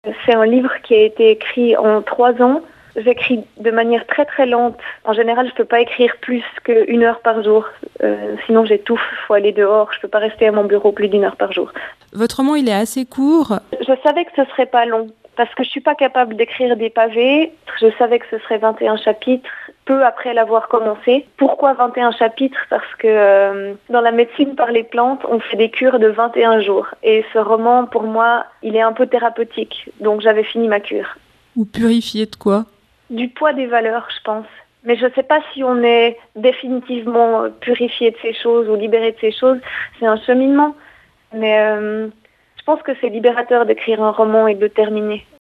C'est un livre qui a été écrit en 3 ans. J'écris de manière très très lente. En général, je peux pas écrire plus qu'1 heure par jour. Sinon j'étouffe, faut aller dehors. Je peux pas rester à mon bureau plus d'1 heure par jour. Votre roman, il est assez court. Je savais que ce serait pas long. Parce que je suis pas capable d'écrire des pavés. Je savais que ce serait 21 chapitres, peu après l'avoir commencé. Pourquoi 21 chapitres? Parce que dans la médecine par les plantes, on fait des cures de 21 jours. Et ce roman, pour moi, il est un peu thérapeutique. Donc j'avais fini ma cure. Ou purifié de quoi? Du poids des valeurs, je pense. Mais je sais pas si on est définitivement purifié de ces choses ou libéré de ces choses. C'est un cheminement. Mais je pense que c'est libérateur d'écrire un roman et de le terminer.